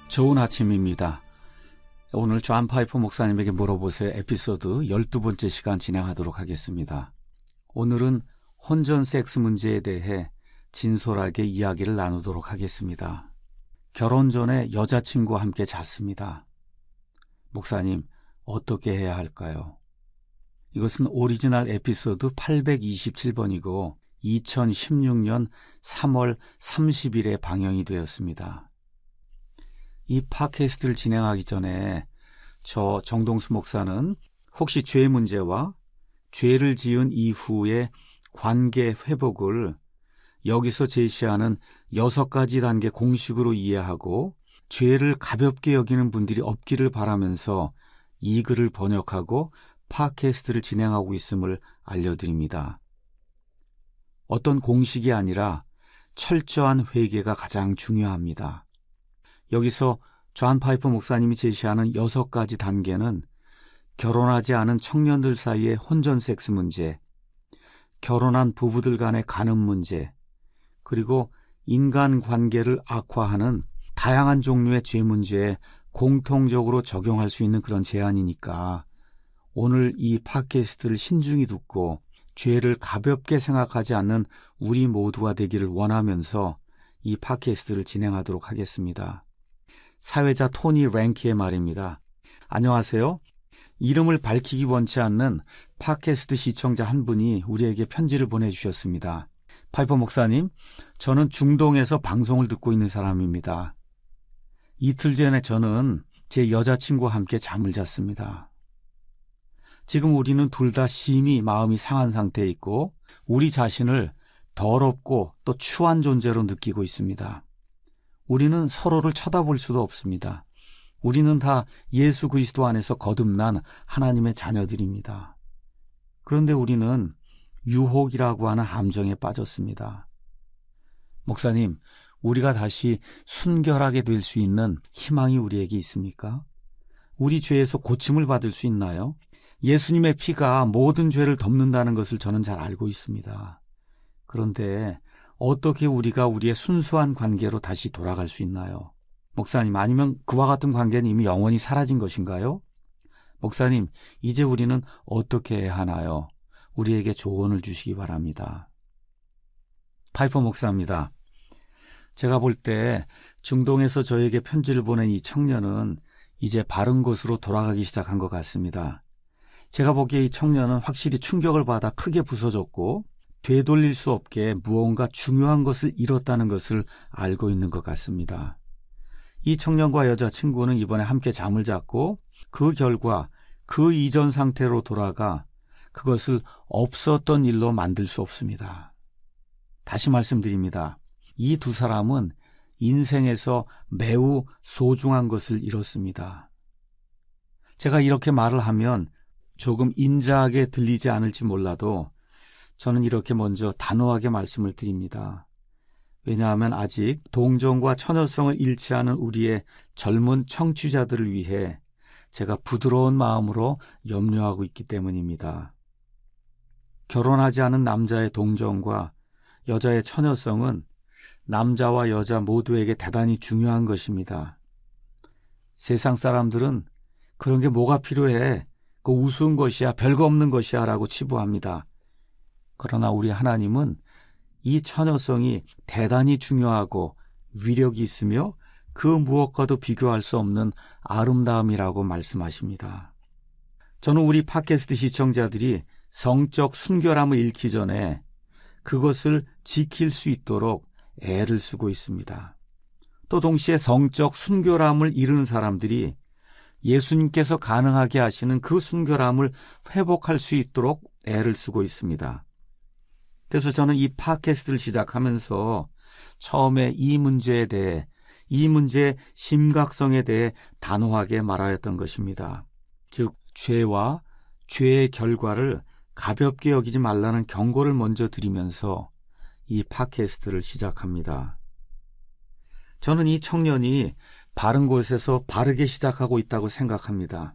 좋은 아침입니다. 오늘 존 파이퍼 목사님에게 물어보세요 에피소드 12번째 시간 진행하도록 하겠습니다. 오늘은 혼전 섹스 문제에 대해 진솔하게 이야기를 나누도록 하겠습니다. 결혼 전에 여자친구와 함께 잤습니다. 목사님, 어떻게 해야 할까요? 이것은 오리지널 에피소드 827번이고 2016년 3월 30일에 방영이 되었습니다. 이 팟캐스트를 진행하기 전에 저 정동수 목사는 혹시 죄 문제와 죄를 지은 이후의 관계 회복을 여기서 제시하는 6가지 단계 공식으로 이해하고 죄를 가볍게 여기는 분들이 없기를 바라면서 이 글을 번역하고 팟캐스트를 진행하고 있음을 알려드립니다. 어떤 공식이 아니라 철저한 회개가 가장 중요합니다. 여기서 존 파이퍼 목사님이 제시하는 6가지 단계는 결혼하지 않은 청년들 사이의 혼전 섹스 문제, 결혼한 부부들 간의 간음 문제, 그리고 인간관계를 악화하는 다양한 종류의 죄 문제에 공통적으로 적용할 수 있는 그런 제안이니까 오늘 이 팟캐스트를 신중히 듣고 죄를 가볍게 생각하지 않는 우리 모두가 되기를 원하면서 이 팟캐스트를 진행하도록 하겠습니다. 사회자 토니 랭키의 말입니다. 안녕하세요. 이름을 밝히기 원치 않는 팟캐스트 시청자 한 분이 우리에게 편지를 보내주셨습니다. 파이퍼 목사님, 저는 중동에서 방송을 듣고 있는 사람입니다. 이틀 전에 저는 제 여자친구와 함께 잠을 잤습니다. 지금 우리는 둘 다 심히 마음이 상한 상태에 있고 우리 자신을 더럽고 또 추한 존재로 느끼고 있습니다. 우리는 서로를 쳐다볼 수도 없습니다. 우리는 다 예수 그리스도 안에서 거듭난 하나님의 자녀들입니다. 그런데 우리는 유혹이라고 하는 함정에 빠졌습니다. 목사님, 우리가 다시 순결하게 될 수 있는 희망이 우리에게 있습니까? 우리 죄에서 고침을 받을 수 있나요? 예수님의 피가 모든 죄를 덮는다는 것을 저는 잘 알고 있습니다. 그런데 어떻게 우리가 우리의 순수한 관계로 다시 돌아갈 수 있나요? 목사님, 아니면 그와 같은 관계는 이미 영원히 사라진 것인가요? 목사님, 이제 우리는 어떻게 해야 하나요? 우리에게 조언을 주시기 바랍니다. 파이퍼 목사입니다. 제가 볼 때 중동에서 저에게 편지를 보낸 이 청년은 이제 바른 곳으로 돌아가기 시작한 것 같습니다. 제가 보기에 이 청년은 확실히 충격을 받아 크게 부서졌고 되돌릴 수 없게 무언가 중요한 것을 잃었다는 것을 알고 있는 것 같습니다. 이 청년과 여자친구는 이번에 함께 잠을 잤고 그 결과 그 이전 상태로 돌아가 그것을 없었던 일로 만들 수 없습니다. 다시 말씀드립니다. 이 두 사람은 인생에서 매우 소중한 것을 잃었습니다. 제가 이렇게 말을 하면 조금 인자하게 들리지 않을지 몰라도 저는 이렇게 먼저 단호하게 말씀을 드립니다. 왜냐하면 아직 동정과 처녀성을 잃지 않은 우리의 젊은 청취자들을 위해 제가 부드러운 마음으로 염려하고 있기 때문입니다. 결혼하지 않은 남자의 동정과 여자의 처녀성은 남자와 여자 모두에게 대단히 중요한 것입니다. 세상 사람들은 그런 게 뭐가 필요해? 그 우스운 것이야, 별거 없는 것이야 라고 치부합니다. 그러나 우리 하나님은 이 처녀성이 대단히 중요하고 위력이 있으며 그 무엇과도 비교할 수 없는 아름다움이라고 말씀하십니다. 저는 우리 팟캐스트 시청자들이 성적 순결함을 잃기 전에 그것을 지킬 수 있도록 애를 쓰고 있습니다. 또 동시에 성적 순결함을 잃은 사람들이 예수님께서 가능하게 하시는 그 순결함을 회복할 수 있도록 애를 쓰고 있습니다. 그래서 저는 이 팟캐스트를 시작하면서 처음에 이 문제에 대해, 이 문제의 심각성에 대해 단호하게 말하였던 것입니다. 즉, 죄와 죄의 결과를 가볍게 여기지 말라는 경고를 먼저 드리면서 이 팟캐스트를 시작합니다. 저는 이 청년이 바른 곳에서 바르게 시작하고 있다고 생각합니다.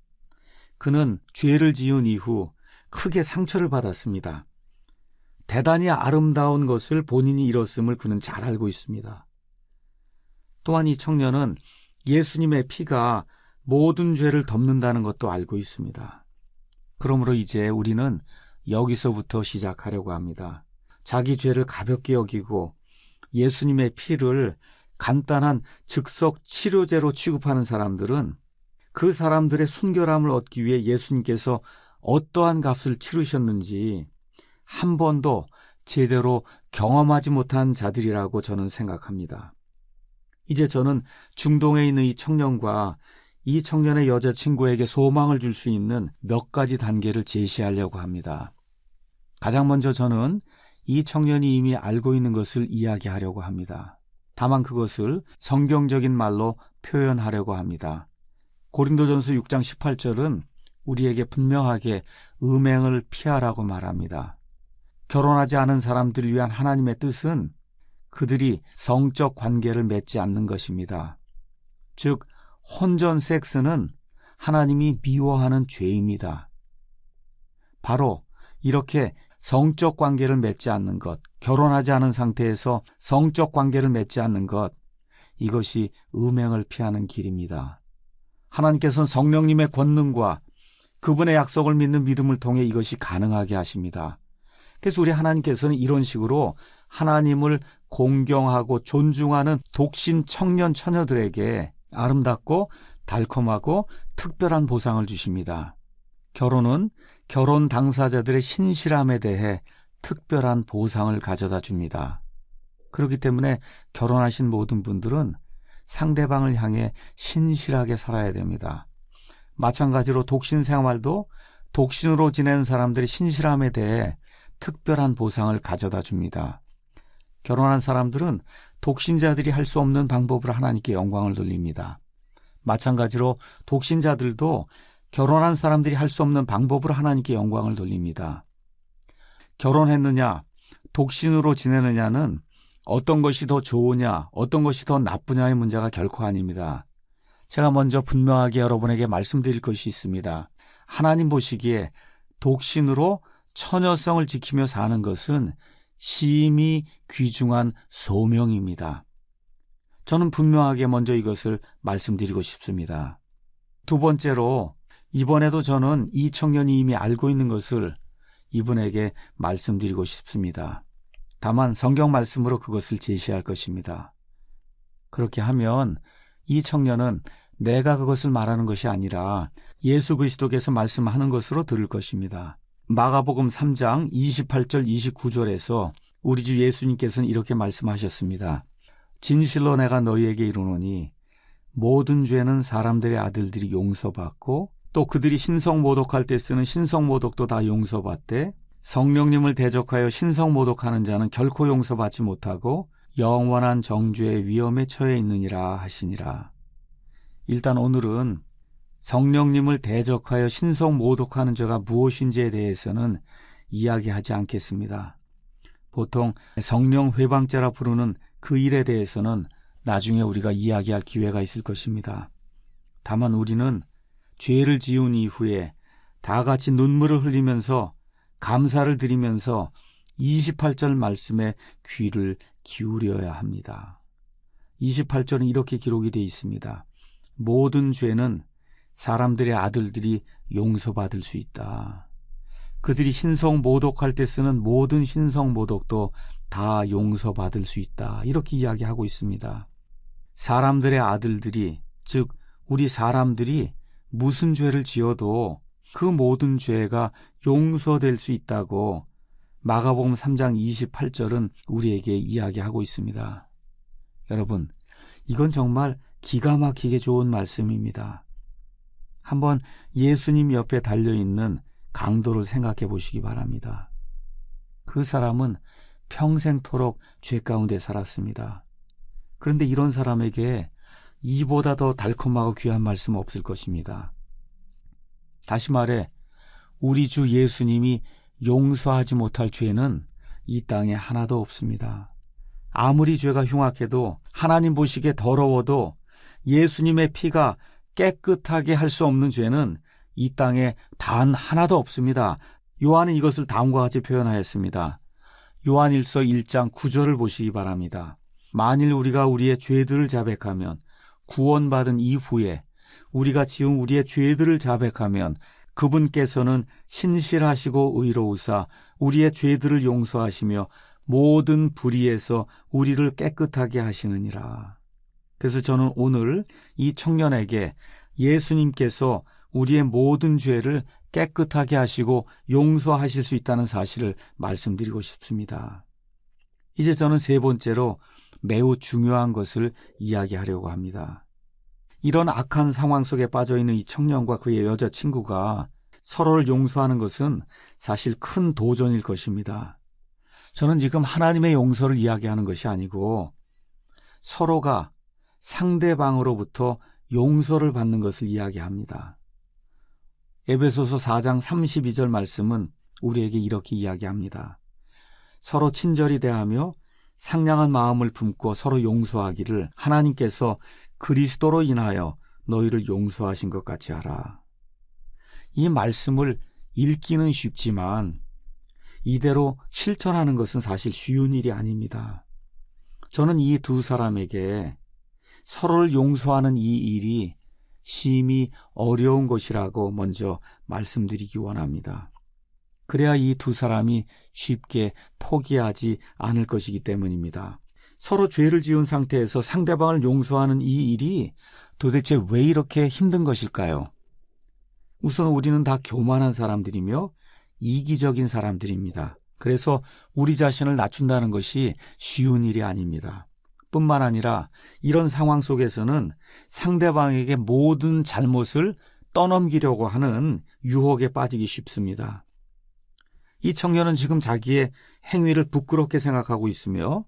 그는 죄를 지은 이후 크게 상처를 받았습니다. 대단히 아름다운 것을 본인이 잃었음을 그는 잘 알고 있습니다. 또한 이 청년은 예수님의 피가 모든 죄를 덮는다는 것도 알고 있습니다. 그러므로 이제 우리는 여기서부터 시작하려고 합니다. 자기 죄를 가볍게 여기고 예수님의 피를 간단한 즉석 치료제로 취급하는 사람들은 그 사람들의 순결함을 얻기 위해 예수님께서 어떠한 값을 치르셨는지 한 번도 제대로 경험하지 못한 자들이라고 저는 생각합니다. 이제 저는 중동에 있는 이 청년과 이 청년의 여자친구에게 소망을 줄 수 있는 몇 가지 단계를 제시하려고 합니다. 가장 먼저 저는 이 청년이 이미 알고 있는 것을 이야기하려고 합니다. 다만 그것을 성경적인 말로 표현하려고 합니다. 고린도전서 6장 18절은 우리에게 분명하게 음행을 피하라고 말합니다. 결혼하지 않은 사람들을 위한 하나님의 뜻은 그들이 성적 관계를 맺지 않는 것입니다. 즉, 혼전 섹스는 하나님이 미워하는 죄입니다. 바로 이렇게 성적 관계를 맺지 않는 것, 결혼하지 않은 상태에서 성적 관계를 맺지 않는 것, 이것이 음행을 피하는 길입니다. 하나님께서는 성령님의 권능과 그분의 약속을 믿는 믿음을 통해 이것이 가능하게 하십니다. 그래서 우리 하나님께서는 이런 식으로 하나님을 공경하고 존중하는 독신 청년 처녀들에게 아름답고 달콤하고 특별한 보상을 주십니다. 결혼은 결혼 당사자들의 신실함에 대해 특별한 보상을 가져다 줍니다. 그렇기 때문에 결혼하신 모든 분들은 상대방을 향해 신실하게 살아야 됩니다. 마찬가지로 독신 생활도 독신으로 지내는 사람들의 신실함에 대해 특별한 보상을 가져다 줍니다. 결혼한 사람들은 독신자들이 할 수 없는 방법으로 하나님께 영광을 돌립니다. 마찬가지로 독신자들도 결혼한 사람들이 할 수 없는 방법으로 하나님께 영광을 돌립니다. 결혼했느냐, 독신으로 지내느냐는 어떤 것이 더 좋으냐, 어떤 것이 더 나쁘냐의 문제가 결코 아닙니다. 제가 먼저 분명하게 여러분에게 말씀드릴 것이 있습니다. 하나님 보시기에 독신으로 처녀성을 지키며 사는 것은 심히 귀중한 소명입니다. 저는 분명하게 먼저 이것을 말씀드리고 싶습니다. 두 번째로, 이번에도 저는 이 청년이 이미 알고 있는 것을 이분에게 말씀드리고 싶습니다. 다만 성경 말씀으로 그것을 제시할 것입니다. 그렇게 하면 이 청년은 내가 그것을 말하는 것이 아니라 예수 그리스도께서 말씀하는 것으로 들을 것입니다. 마가복음 3장 28절 29절에서 우리 주 예수님께서는 이렇게 말씀하셨습니다. 진실로 내가 너희에게 이르노니 모든 죄는 사람들의 아들들이 용서받고 또 그들이 신성모독할 때 쓰는 신성모독도 다 용서받되 성령님을 대적하여 신성모독하는 자는 결코 용서받지 못하고 영원한 정죄의 위험에 처해 있느니라 하시니라. 일단 오늘은 성령님을 대적하여 신성모독하는 자가 무엇인지에 대해서는 이야기하지 않겠습니다. 보통 성령 회방죄라 부르는 그 일에 대해서는 나중에 우리가 이야기할 기회가 있을 것입니다. 다만 우리는 죄를 지은 이후에 다 같이 눈물을 흘리면서 감사를 드리면서 28절 말씀에 귀를 기울여야 합니다. 28절은 이렇게 기록이 되어 있습니다. 모든 죄는 사람들의 아들들이 용서받을 수 있다. 그들이 신성모독할 때 쓰는 모든 신성모독도 다 용서받을 수 있다. 이렇게 이야기하고 있습니다. 사람들의 아들들이, 즉 우리 사람들이 무슨 죄를 지어도 그 모든 죄가 용서될 수 있다고 마가복음 3장 28절은 우리에게 이야기하고 있습니다. 여러분, 이건 정말 기가 막히게 좋은 말씀입니다. 한번 예수님 옆에 달려있는 강도를 생각해 보시기 바랍니다. 그 사람은 평생토록 죄 가운데 살았습니다. 그런데 이런 사람에게 이보다 더 달콤하고 귀한 말씀 없을 것입니다. 다시 말해 우리 주 예수님이 용서하지 못할 죄는 이 땅에 하나도 없습니다. 아무리 죄가 흉악해도 하나님 보시기에 더러워도 예수님의 피가 깨끗하게 할 수 없는 죄는 이 땅에 단 하나도 없습니다. 요한은 이것을 다음과 같이 표현하였습니다. 요한일서 1장 9절을 보시기 바랍니다. 만일 우리가 우리의 죄들을 자백하면 구원받은 이후에 우리가 지은 우리의 죄들을 자백하면 그분께서는 신실하시고 의로우사 우리의 죄들을 용서하시며 모든 불의에서 우리를 깨끗하게 하시느니라. 그래서 저는 오늘 이 청년에게 예수님께서 우리의 모든 죄를 깨끗하게 하시고 용서하실 수 있다는 사실을 말씀드리고 싶습니다. 이제 저는 세 번째로 매우 중요한 것을 이야기하려고 합니다. 이런 악한 상황 속에 빠져있는 이 청년과 그의 여자친구가 서로를 용서하는 것은 사실 큰 도전일 것입니다. 저는 지금 하나님의 용서를 이야기하는 것이 아니고 서로가 상대방으로부터 용서를 받는 것을 이야기합니다. 에베소서 4장 32절 말씀은 우리에게 이렇게 이야기합니다. 서로 친절히 대하며 상냥한 마음을 품고 서로 용서하기를 하나님께서 그리스도로 인하여 너희를 용서하신 것 같이 하라. 이 말씀을 읽기는 쉽지만 이대로 실천하는 것은 사실 쉬운 일이 아닙니다. 저는 이 두 사람에게 서로를 용서하는 이 일이 심히 어려운 것이라고 먼저 말씀드리기 원합니다. 그래야 이 두 사람이 쉽게 포기하지 않을 것이기 때문입니다. 서로 죄를 지은 상태에서 상대방을 용서하는 이 일이 도대체 왜 이렇게 힘든 것일까요? 우선 우리는 다 교만한 사람들이며 이기적인 사람들입니다. 그래서 우리 자신을 낮춘다는 것이 쉬운 일이 아닙니다. 뿐만 아니라 이런 상황 속에서는 상대방에게 모든 잘못을 떠넘기려고 하는 유혹에 빠지기 쉽습니다. 이 청년은 지금 자기의 행위를 부끄럽게 생각하고 있으며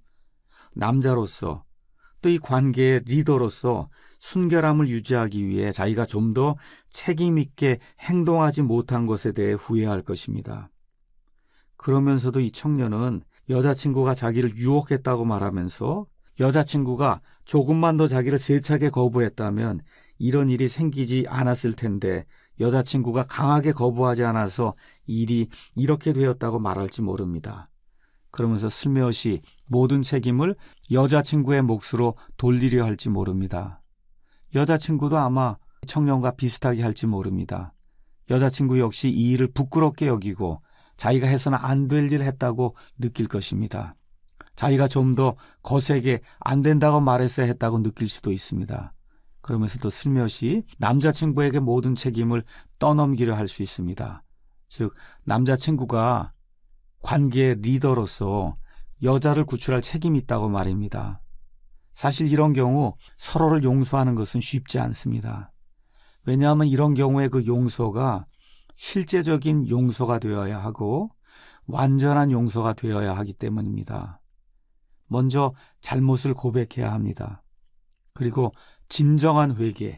남자로서 또 이 관계의 리더로서 순결함을 유지하기 위해 자기가 좀 더 책임 있게 행동하지 못한 것에 대해 후회할 것입니다. 그러면서도 이 청년은 여자친구가 자기를 유혹했다고 말하면서 여자친구가 조금만 더 자기를 세차게 거부했다면 이런 일이 생기지 않았을 텐데 여자친구가 강하게 거부하지 않아서 일이 이렇게 되었다고 말할지 모릅니다. 그러면서 슬며시 모든 책임을 여자친구의 몫으로 돌리려 할지 모릅니다. 여자친구도 아마 청년과 비슷하게 할지 모릅니다. 여자친구 역시 이 일을 부끄럽게 여기고 자기가 해서는 안 될 일을 했다고 느낄 것입니다. 자기가 좀 더 거세게 안 된다고 말했어야 했다고 느낄 수도 있습니다. 그러면서 또 슬며시 남자친구에게 모든 책임을 떠넘기려 할 수 있습니다. 즉 남자친구가 관계의 리더로서 여자를 구출할 책임이 있다고 말입니다. 사실 이런 경우 서로를 용서하는 것은 쉽지 않습니다. 왜냐하면 이런 경우에 그 용서가 실제적인 용서가 되어야 하고 완전한 용서가 되어야 하기 때문입니다. 먼저 잘못을 고백해야 합니다. 그리고 진정한 회개,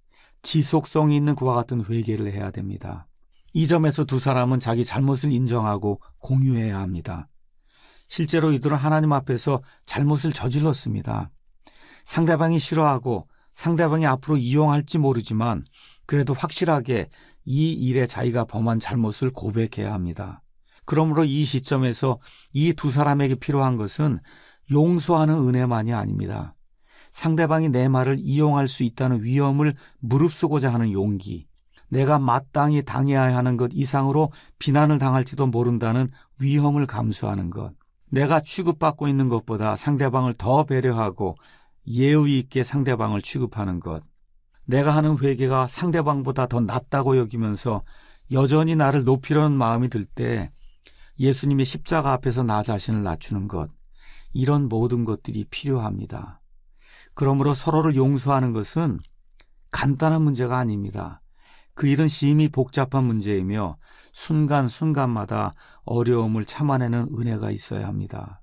지속성이 있는 그와 같은 회개를 해야 됩니다. 이 점에서 두 사람은 자기 잘못을 인정하고 공유해야 합니다. 실제로 이들은 하나님 앞에서 잘못을 저질렀습니다. 상대방이 싫어하고 상대방이 앞으로 이용할지 모르지만 그래도 확실하게 이 일에 자기가 범한 잘못을 고백해야 합니다. 그러므로 이 시점에서 이 두 사람에게 필요한 것은 용서하는 은혜만이 아닙니다. 상대방이 내 말을 이용할 수 있다는 위험을 무릅쓰고자 하는 용기, 내가 마땅히 당해야 하는 것 이상으로 비난을 당할지도 모른다는 위험을 감수하는 것, 내가 취급받고 있는 것보다 상대방을 더 배려하고 예의 있게 상대방을 취급하는 것, 내가 하는 회개가 상대방보다 더 낫다고 여기면서 여전히 나를 높이려는 마음이 들 때 예수님의 십자가 앞에서 나 자신을 낮추는 것, 이런 모든 것들이 필요합니다. 그러므로 서로를 용서하는 것은 간단한 문제가 아닙니다. 그 일은 심히 복잡한 문제이며 순간순간마다 어려움을 참아내는 은혜가 있어야 합니다.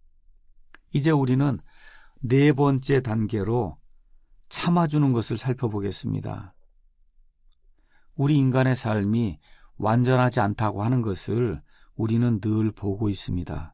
이제 우리는 네 번째 단계로 참아주는 것을 살펴보겠습니다. 우리 인간의 삶이 완전하지 않다고 하는 것을 우리는 늘 보고 있습니다.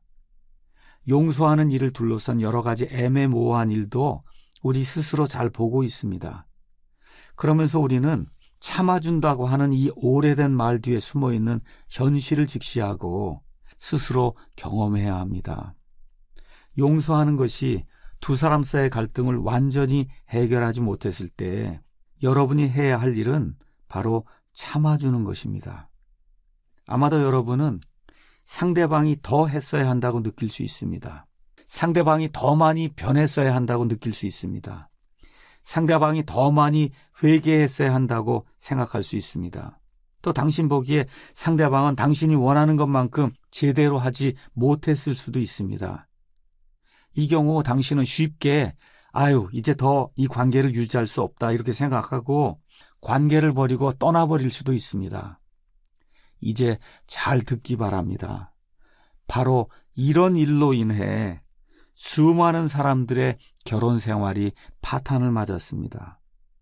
용서하는 일을 둘러싼 여러 가지 애매모호한 일도 우리 스스로 잘 보고 있습니다. 그러면서 우리는 참아준다고 하는 이 오래된 말 뒤에 숨어있는 현실을 직시하고 스스로 경험해야 합니다. 용서하는 것이 두 사람 사이의 갈등을 완전히 해결하지 못했을 때 여러분이 해야 할 일은 바로 참아주는 것입니다. 아마도 여러분은 상대방이 더 했어야 한다고 느낄 수 있습니다. 상대방이 더 많이 변했어야 한다고 느낄 수 있습니다. 상대방이 더 많이 회개했어야 한다고 생각할 수 있습니다. 또 당신 보기에 상대방은 당신이 원하는 것만큼 제대로 하지 못했을 수도 있습니다. 이 경우 당신은 쉽게 이제 더 이 관계를 유지할 수 없다 이렇게 생각하고 관계를 버리고 떠나버릴 수도 있습니다. 이제 잘 듣기 바랍니다. 바로 이런 일로 인해 수많은 사람들의 결혼 생활이 파탄을 맞았습니다.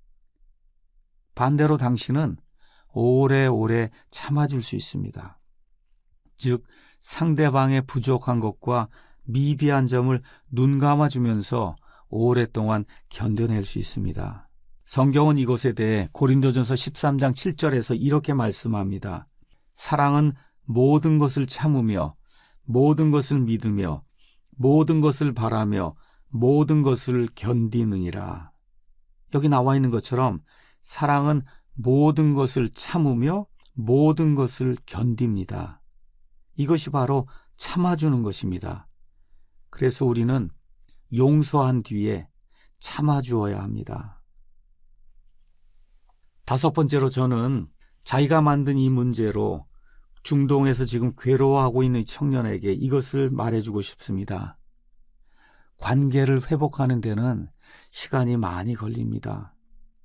반대로 당신은 오래오래 참아줄 수 있습니다. 즉 상대방의 부족한 것과 미비한 점을 눈 감아주면서 오랫동안 견뎌낼 수 있습니다. 성경은 이것에 대해 고린도전서 13장 7절에서 이렇게 말씀합니다. 사랑은 모든 것을 참으며 모든 것을 믿으며 모든 것을 바라며 모든 것을 견디느니라. 여기 나와 있는 것처럼 사랑은 모든 것을 참으며 모든 것을 견딥니다. 이것이 바로 참아주는 것입니다. 그래서 우리는 용서한 뒤에 참아주어야 합니다. 다섯 번째로 저는 자기가 만든 이 문제로 중동에서 지금 괴로워하고 있는 청년에게 이것을 말해주고 싶습니다. 관계를 회복하는 데는 시간이 많이 걸립니다.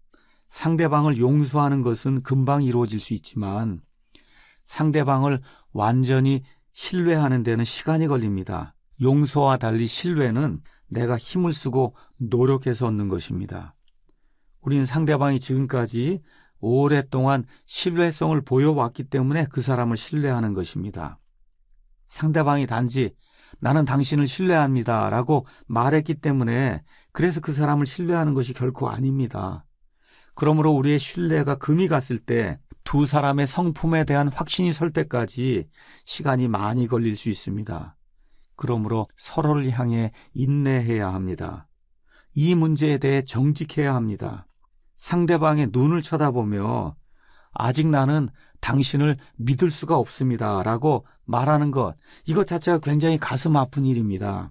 상대방을 용서하는 것은 금방 이루어질 수 있지만 상대방을 완전히 신뢰하는 데는 시간이 걸립니다. 용서와 달리 신뢰는 내가 힘을 쓰고 노력해서 얻는 것입니다. 우리는 상대방이 지금까지 오랫동안 신뢰성을 보여왔기 때문에 그 사람을 신뢰하는 것입니다. 상대방이 단지 나는 당신을 신뢰합니다 라고 말했기 때문에 그래서 그 사람을 신뢰하는 것이 결코 아닙니다. 그러므로 우리의 신뢰가 금이 갔을 때 두 사람의 성품에 대한 확신이 설 때까지 시간이 많이 걸릴 수 있습니다. 그러므로 서로를 향해 인내해야 합니다. 이 문제에 대해 정직해야 합니다. 상대방의 눈을 쳐다보며 아직 나는 당신을 믿을 수가 없습니다 라고 말하는 것, 이것 자체가 굉장히 가슴 아픈 일입니다.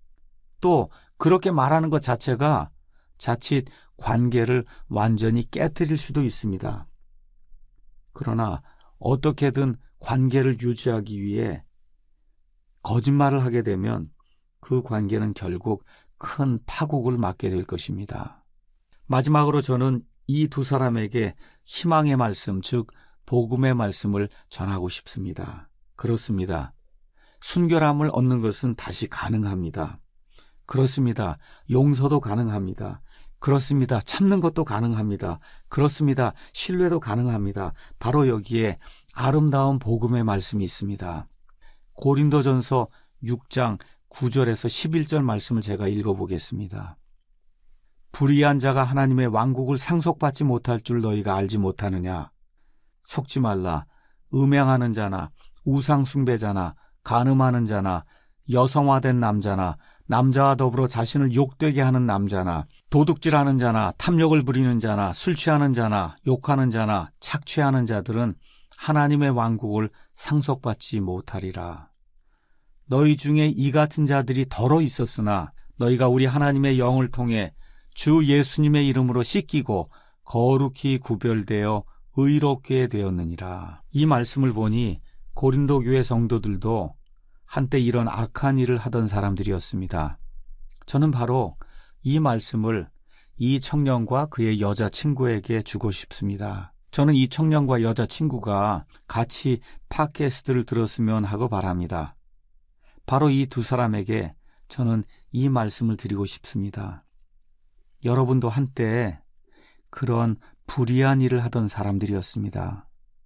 또 그렇게 말하는 것 자체가 자칫 관계를 완전히 깨트릴 수도 있습니다. 그러나 어떻게든 관계를 유지하기 위해 거짓말을 하게 되면 그 관계는 결국 큰 파국을 맞게 될 것입니다. 마지막으로 저는 이 두 사람에게 희망의 말씀, 즉 복음의 말씀을 전하고 싶습니다. 그렇습니다. 순결함을 얻는 것은 다시 가능합니다. 그렇습니다. 용서도 가능합니다. 그렇습니다. 참는 것도 가능합니다. 그렇습니다. 신뢰도 가능합니다. 바로 여기에 아름다운 복음의 말씀이 있습니다. 고린도전서 6장 9절에서 11절 말씀을 제가 읽어보겠습니다. 불의한 자가 하나님의 왕국을 상속받지 못할 줄 너희가 알지 못하느냐? 속지 말라. 음행하는 자나 우상 숭배자나 간음하는 자나 여성화된 남자나 남자와 더불어 자신을 욕되게 하는 남자나 도둑질하는 자나 탐욕을 부리는 자나 술 취하는 자나 욕하는 자나 착취하는 자들은 하나님의 왕국을 상속받지 못하리라. 너희 중에 이 같은 자들이 덜어 있었으나 너희가 우리 하나님의 영을 통해 주 예수님의 이름으로 씻기고 거룩히 구별되어 의롭게 되었느니라. 이 말씀을 보니 고린도 교회 성도들도 한때 이런 악한 일을 하던 사람들이었습니다. 저는 바로 이 말씀을 이 청년과 그의 여자친구에게 주고 싶습니다. 저는 이 청년과 여자친구가 같이 팟캐스트를 들었으면 하고 바랍니다. 바로 이 두 사람에게 저는 이 말씀을 드리고 싶습니다. 여러분도 한때 그런 불의한 일을 하던 사람들이었습니다.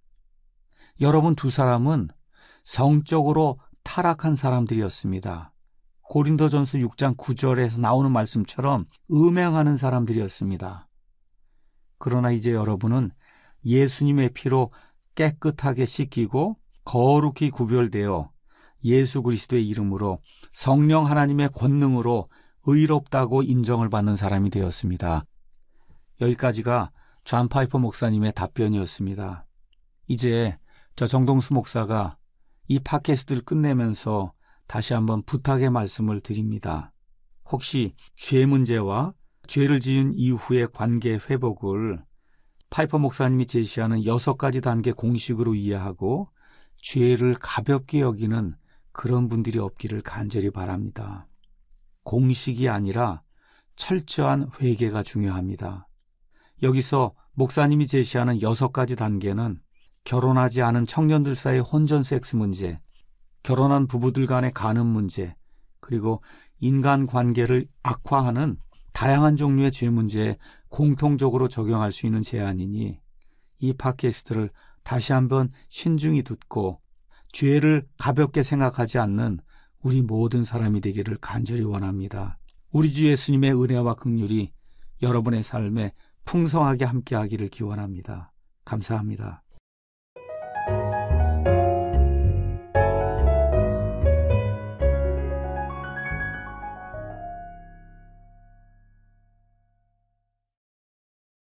여러분 두 사람은 성적으로 타락한 사람들이었습니다. 고린도전서 6장 9절에서 나오는 말씀처럼 음행하는 사람들이었습니다. 그러나 이제 여러분은 예수님의 피로 깨끗하게 씻기고 거룩히 구별되어 예수 그리스도의 이름으로 성령 하나님의 권능으로 의롭다고 인정을 받는 사람이 되었습니다. 여기까지가 존 파이퍼 목사님의 답변이었습니다. 이제 저 정동수 목사가 이 팟캐스트를 끝내면서 다시 한번 부탁의 말씀을 드립니다. 혹시 죄 문제와 죄를 지은 이후의 관계 회복을 파이퍼 목사님이 제시하는 6가지 단계 공식으로 이해하고 죄를 가볍게 여기는 그런 분들이 없기를 간절히 바랍니다. 공식이 아니라 철저한 회개가 중요합니다. 여기서 목사님이 제시하는 6가지 단계는 결혼하지 않은 청년들 사이의 혼전 섹스 문제, 결혼한 부부들 간의 간음 문제, 그리고 인간관계를 악화하는 다양한 종류의 죄 문제에 공통적으로 적용할 수 있는 제안이니 이 팟캐스트를 다시 한번 신중히 듣고 죄를 가볍게 생각하지 않는 우리 모든 사람이 되기를 간절히 원합니다. 우리 주 예수님의 은혜와 긍휼이 여러분의 삶에 풍성하게 함께하기를 기원합니다. 감사합니다.